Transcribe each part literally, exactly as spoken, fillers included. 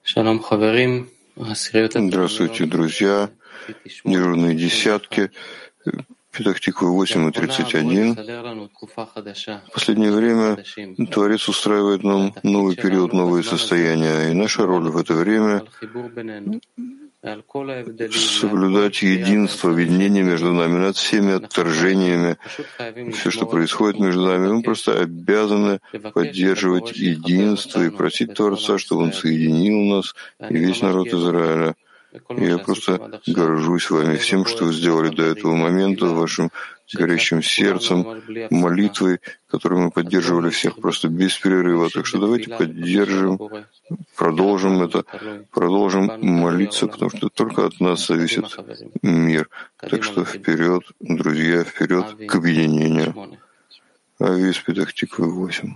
Здравствуйте, друзья, дежурные десятки, Петах-Тиква восемь и тридцать один. В последнее время Творец устраивает нам новый период, новые состояния, и наша роль в это время — соблюдать единство, объединение между нами над всеми отторжениями, все, что происходит между нами. Мы просто обязаны поддерживать единство и просить Творца, чтобы Он соединил нас и весь народ Израиля. И я просто горжусь вами всем, что вы сделали до этого момента, вашим горящим сердцем, молитвой, которую мы поддерживали всех просто без перерыва. Так что давайте поддержим, продолжим это, продолжим молиться, потому что только от нас зависит мир. Так что вперед, друзья, вперед к объединению. Ави из Петах-Тиквы восемь.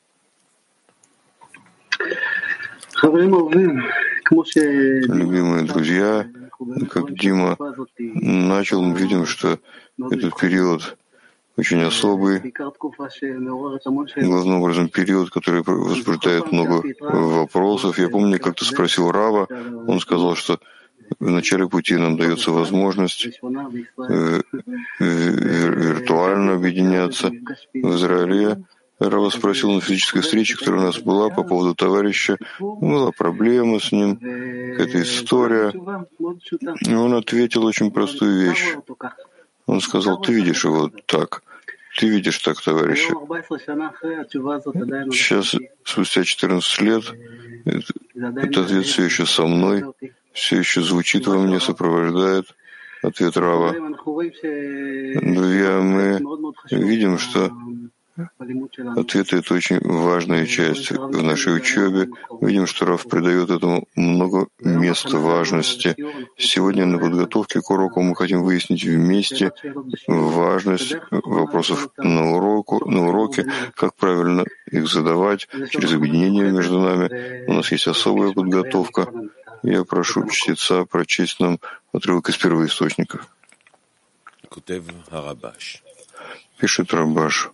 Любимые друзья, как Дима начал, мы видим, что этот период очень особый, главным образом период, который возбуждает много вопросов. Я помню, как-то спросил Рава, он сказал, что в начале пути нам дается возможность виртуально объединяться в Израиле. Рава спросил на физической встрече, которая у нас была по поводу товарища, была проблема с ним, какая-то история. И он ответил очень простую вещь. Он сказал: ты видишь его так, ты видишь так товарища. Сейчас, спустя четырнадцать лет, этот ответ все еще со мной, все еще звучит во мне, сопровождает ответ Рава. Друзья, мы видим, что ответы — это очень важная часть в нашей учебе. Видим, что Рав придает этому много места, важности. Сегодня на подготовке к уроку мы хотим выяснить вместе важность вопросов на, уроку, на уроке, как правильно их задавать через объединение между нами. У нас есть особая подготовка. Я прошу чтеца прочесть нам отрывок из первоисточников. Пишет Рабаш.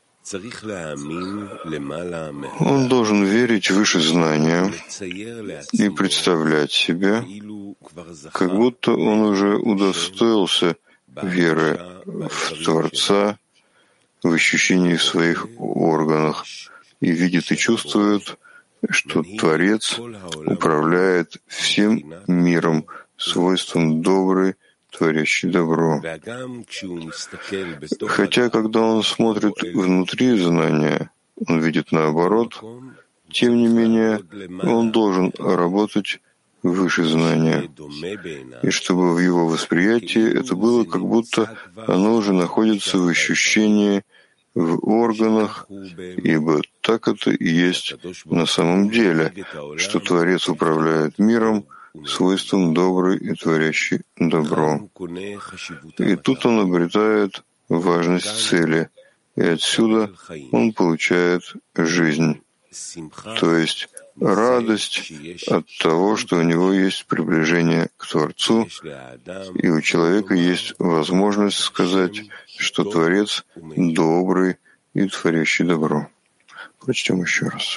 Он должен верить выше знания и представлять себя, как будто он уже удостоился веры в Творца в ощущении в своих органах и видит и чувствует, что Творец управляет всем миром свойством добрый, творящий добро. Хотя, когда он смотрит внутри знания, он видит наоборот, тем не менее, он должен работать выше знания, и чтобы в его восприятии это было, как будто оно уже находится в ощущении в органах, ибо так это и есть на самом деле, что Творец управляет миром свойством добрый и творящий добро. И тут он обретает важность цели, и отсюда он получает жизнь, то есть радость от того, что у него есть приближение к Творцу, и у человека есть возможность сказать, что Творец добрый и творящий добро. Прочтем еще раз.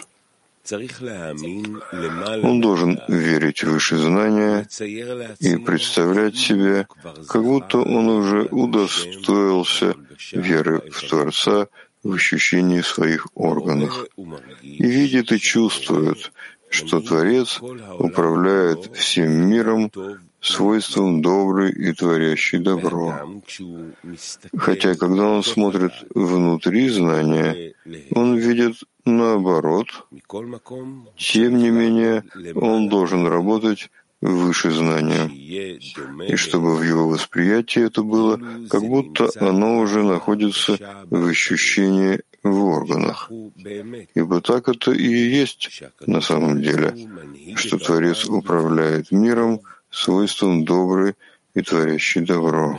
Он должен верить выше знания и представлять себе, как будто он уже удостоился веры в Творца в ощущении своих органов, и видит и чувствует, что Творец управляет всем миром свойством добрый и творящий добро. Хотя, когда он смотрит внутри знания, он видит наоборот. Тем не менее, он должен работать выше знания, и чтобы в его восприятии это было, как будто оно уже находится в ощущении в органах. Ибо так это и есть на самом деле, что Творец управляет миром свойством добрый и творящий добро.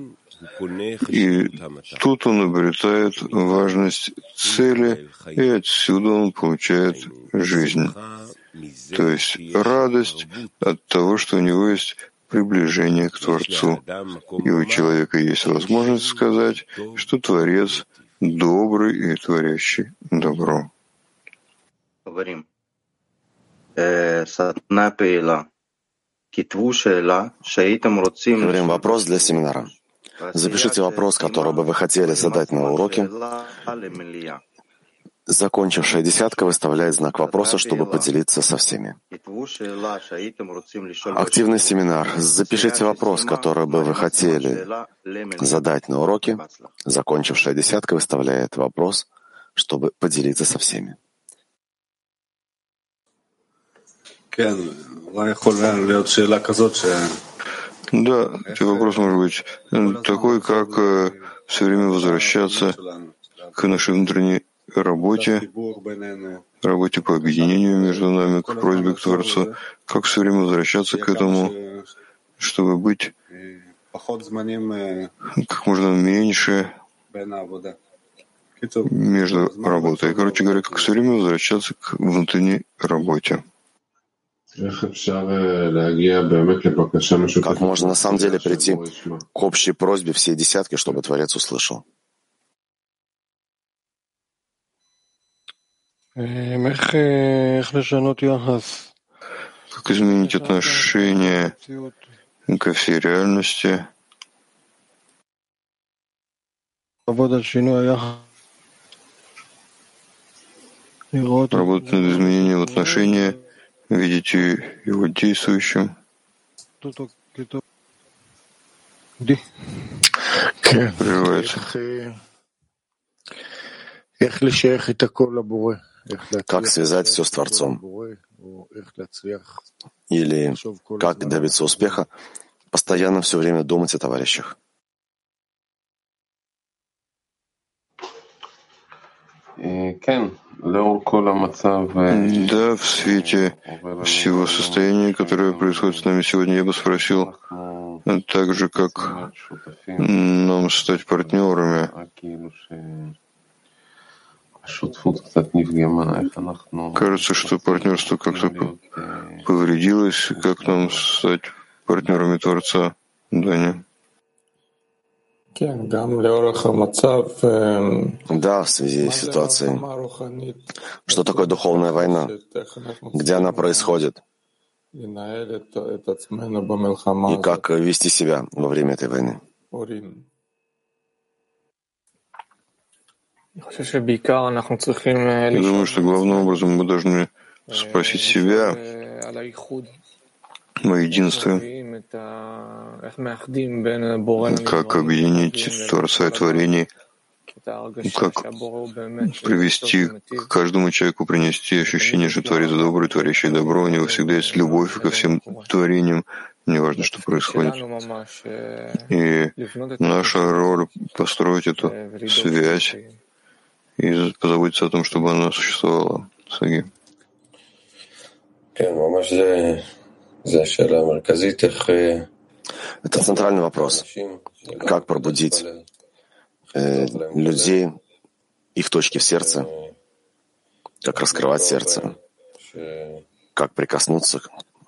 И тут он обретает важность цели, и отсюда он получает жизнь, то есть радость от того, что у него есть приближение к Творцу. И у человека есть возможность сказать, что Творец добрый и творящий добро. Говорим вопрос для семинара. Запишите вопрос, который бы вы хотели задать на уроке. Закончившая десятка выставляет знак вопроса, чтобы поделиться со всеми. Активный семинар. Запишите вопрос, который бы вы хотели задать на уроке. Закончившая десятка выставляет вопрос, чтобы поделиться со всеми. Да, вопрос может быть такой, как все время возвращаться к нашей внутренней работе, работе по объединению между нами, к просьбе к Творцу, как все время возвращаться к этому, чтобы быть как можно меньше между работой. Короче говоря, как все время возвращаться к внутренней работе. Как можно на самом деле прийти к общей просьбе всей десятки, чтобы Творец услышал? Как изменить отношение ко всей реальности? Работать над изменением отношения, видеть его действующим. Прерывается. Как связать все с Творцом? Или как добиться успеха? Постоянно все время думать о товарищах. Да, в свете всего состояния, которое происходит с нами сегодня, я бы спросил, так же, как нам стать партнерами. Кажется, что партнерство как-то повредилось. Как нам стать партнерами Творца, Даня? Да, в связи с ситуацией. Что такое духовная война? Где она происходит? И как вести себя во время этой войны? Я думаю, что главным образом мы должны спросить себя о единстве, как объединить Творца и творение, как привести к каждому человеку, принести ощущение, что Творец добрый, творящий добро, у него всегда есть любовь ко всем творениям, неважно, что происходит. И наша роль — построить эту связь и позаботиться о том, чтобы она существовала. Саги. Это центральный вопрос. Как пробудить э, людей, их точки в сердце, как раскрывать сердце, как прикоснуться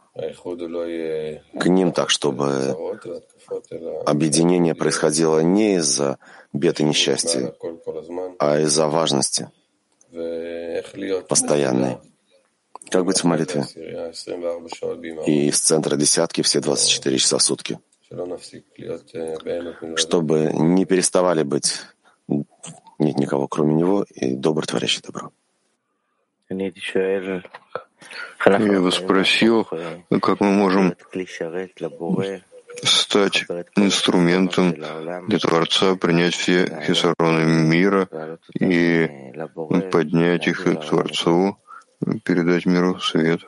к ним так, чтобы объединение происходило не из-за бед и несчастья, а из-за важности постоянной. Как быть в молитве? И из центра десятки все двадцать четыре часа в сутки. Чтобы не переставали быть, нет никого кроме него, и добр, творящий добро. Я бы спросил, как мы можем стать инструментом для Творца, принять все хисароны мира и поднять их к Творцу, передать миру свет.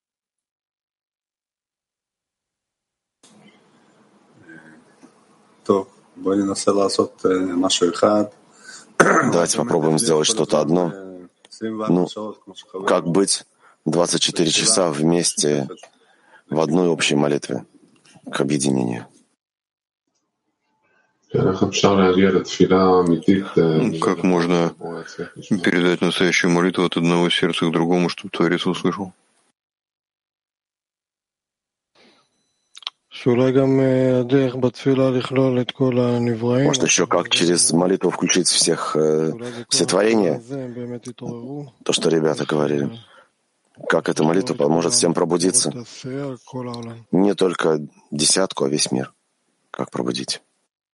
Давайте попробуем сделать что-то одно. Ну, как быть двадцать четыре часа вместе в одной общей молитве к объединению? Как можно передать настоящую молитву от одного сердца к другому, чтобы Творец услышал? Может, еще как через молитву включить всех, э, все творения? То, что ребята говорили. как эта молитва поможет всем пробудиться. Не только десятку, а весь мир. Как пробудить?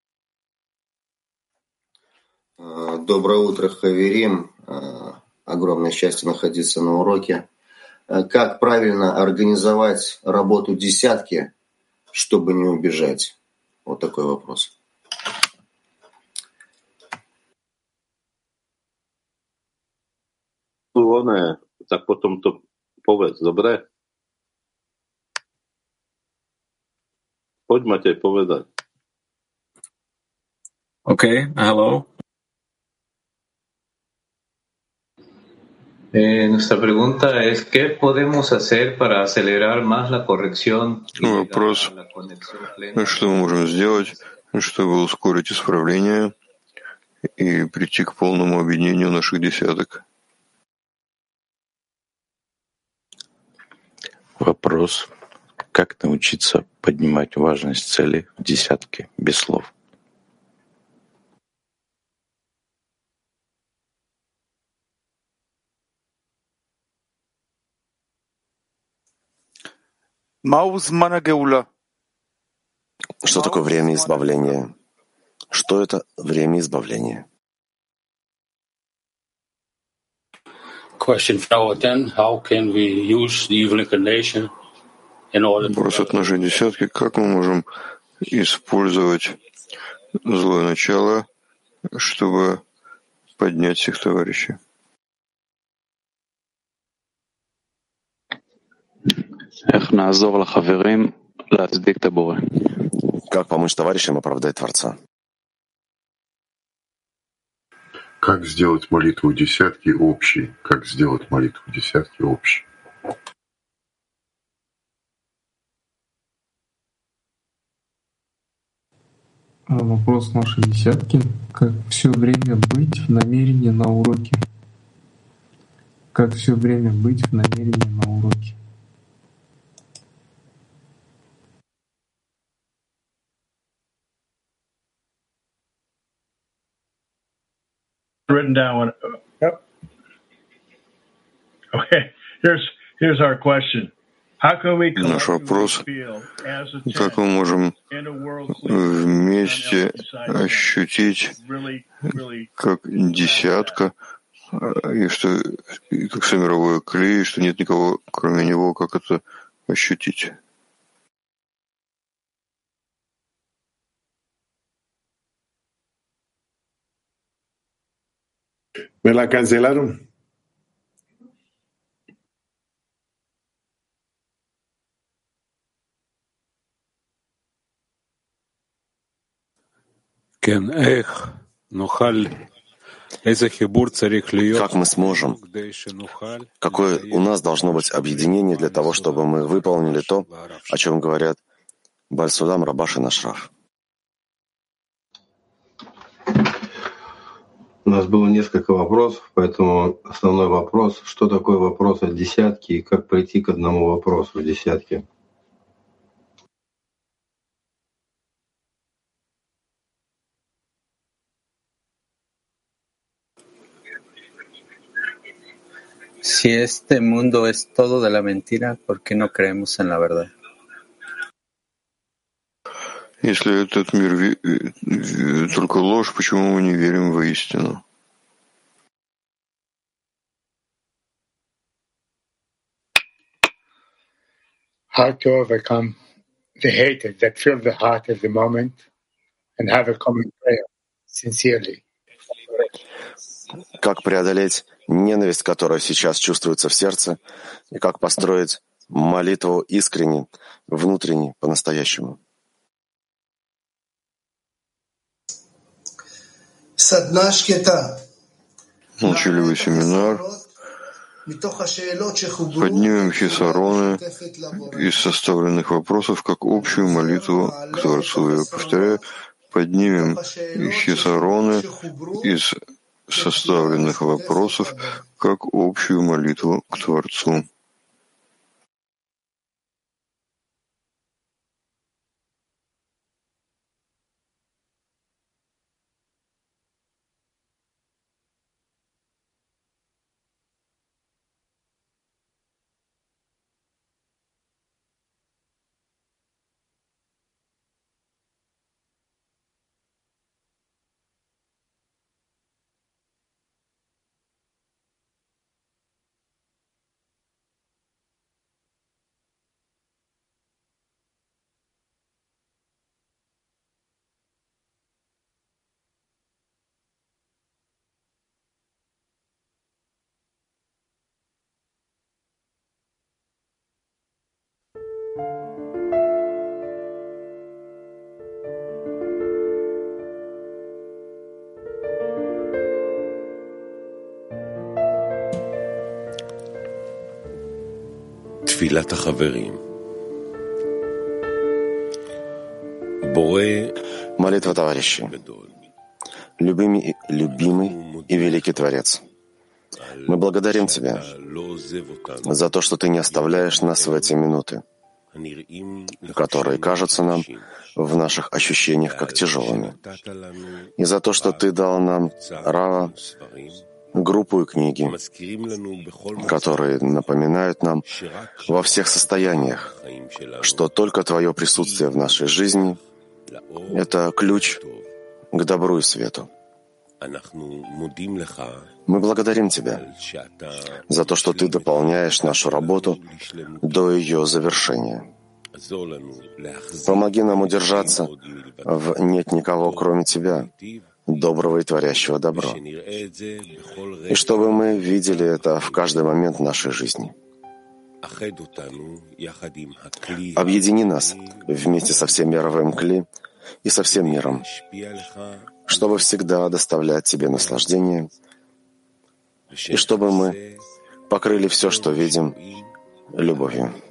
Доброе утро, Хаверим. Огромное счастье находиться на уроке. Как правильно организовать работу десятки, чтобы не убежать? Вот такой вопрос. One, tak potom to povedz, dobre? Poď Matej povedať. Okay, hello. Eh, nuestra pregunta es, ¿qué podemos hacer para acelerar más la corrección y Вопрос, llegar a la conexión plena? что мы можем сделать, чтобы ускорить исправление и прийти к полному объединению наших десяток? Вопрос, как научиться поднимать важность цели в десятке без слов? Что такое время избавления? Что это время избавления? Вопрос от нашей десятки. Как мы можем использовать злое начало, чтобы поднять всех товарищей? Как помочь товарищам оправдать Творца? Как сделать молитву десятки общей? Как сделать молитву десятки общей? Вопрос нашей десятки. Как все время быть в намерении на уроке? Как все время быть в намерении на уроке? Written down one. Yep. Okay. Here's here's our question. Наш вопрос, как мы можем вместе ощутить как десятка, и что и как все мировое клей, что нет никого, кроме него, как это ощутить? ¿Me la cancelaron? Как мы сможем? Какое у нас должно быть объединение для того, чтобы мы выполнили то, о чем говорят Баль-Судам, Рабаш и Нашраф? У нас было несколько вопросов, поэтому основной вопрос, что такое вопрос от десятки и как прийти к одному вопросу в десятке? Si este mundo es todo de la mentira, ¿por qué no creemos en la verdad? Если этот мир только ложь, почему мы не верим во истину? How to overcome the hatred that fills the heart at the moment and have a common prayer, sincerely. Как преодолеть ненависть, которая сейчас чувствуется в сердце, и как построить молитву искренне, внутренне, по-настоящему? Молчаливый семинар. Поднимем хисароны из составленных вопросов как общую молитву к Творцу. Я повторяю, поднимем хисароны из составленных вопросов как общую молитву к Творцу. Молитва товарищей. Любимый, любимый и великий Творец, мы благодарим Тебя за то, что Ты не оставляешь нас в эти минуты, которые кажутся нам в наших ощущениях как тяжелыми, и за то, что Ты дал нам Рава, группу и книги, которые напоминают нам во всех состояниях, что только Твое присутствие в нашей жизни — это ключ к добру и свету. Мы благодарим Тебя за то, что Ты дополняешь нашу работу до ее завершения. Помоги нам удержаться в «нет никого, кроме Тебя», доброго и творящего добро, и чтобы мы видели это в каждый момент нашей жизни. Объедини нас вместе со всем мировым Кли и со всем миром, чтобы всегда доставлять Тебе наслаждение, и чтобы мы покрыли все, что видим, любовью.